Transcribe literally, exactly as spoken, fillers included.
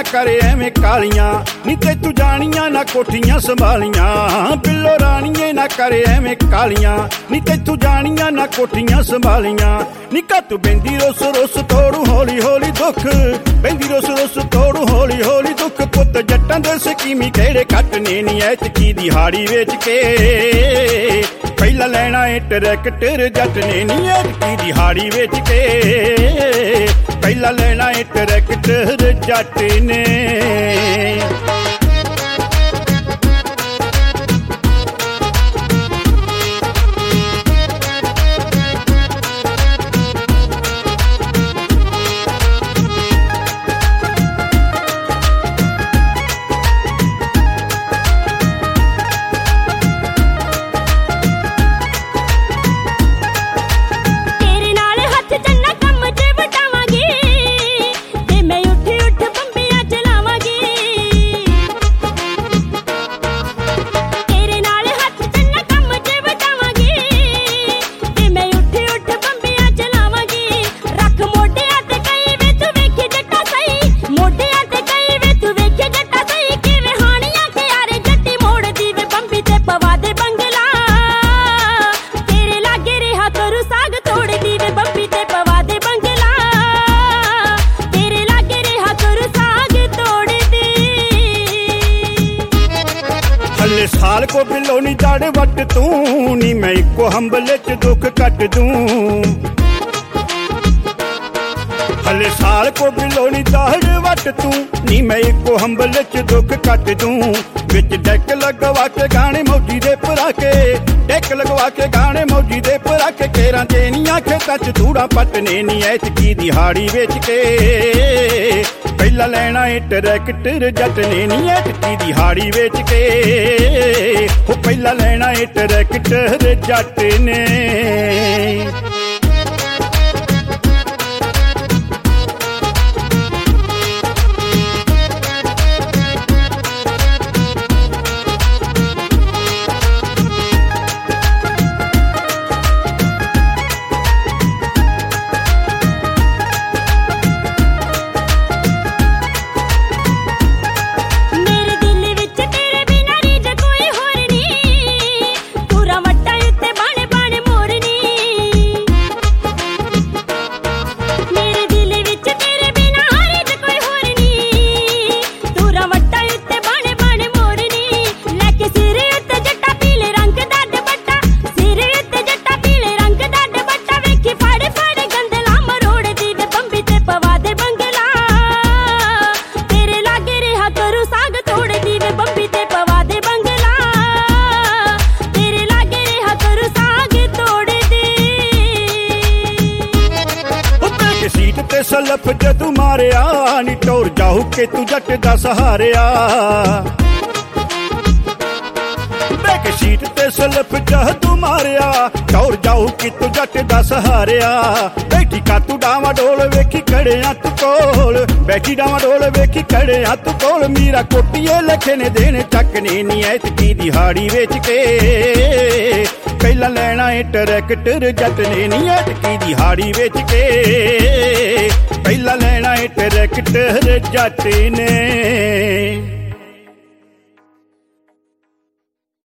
ना करे एवें कालियां नी तैतू जानियां ना कोठियां संभालियां। बिल्लो रानिए ना करे एवें कालियां नी तैतू जानियां ना कोठियां संभालियां। नी कत बेंदी रोस रोस तोड़ू हौली हौली दुख बेंदी रोस रोस तोड़ू हौली हौली दुख। पुत जट्टां दे स्कीमी केड़े कटने नी ऐतकी दिहाड़ी वेच के पहला लेना है ट्रैक्टर जट ने नी ऐतकी दिहाड़ी वेच के पहला लेना है ट्रैक्टर जट ने। साल को बिलो नी दाड़ वट तू नी मैं इको हंबले च दुख कट दूं। हले साल को बिलो नी दाड़ वट तू नी मैं इको हंबले च दुख कट दूं। विच डेक लगवा के गाने मौजी दे पराके डेक लगवा के गाने मौजी दे पराके केरा देनियां खेतां च धूड़ा पटने नी ऐतकी दिहाड़ी वेच के पहला लेना है ट्रैक्टर जट ने नी ऐतकी दिहाड़ी वेच के हो पहला लेना है ट्रैक्टर जट ने। सलफ जदू मारिया नी टोर जाऊ के तू जट दा सहारिया। बैक सीट ते सलफ जदू मारिया टोर जाऊ के तू जट दा सहारिया। बैठी का तू डावा डोल वेखी खड़े आ तू कोल बैठी डावा डोल वेखी खड़े आ तू कोल। मीरा कोटिए लखे ने देने चकने नी ऐतकी दिहाड़ी वेच के पहला लेना है ट्रैक्टर जट ने नी ऐतकी दिहाड़ी वेच के पहला लेना है ट्रैक्टर जट ने।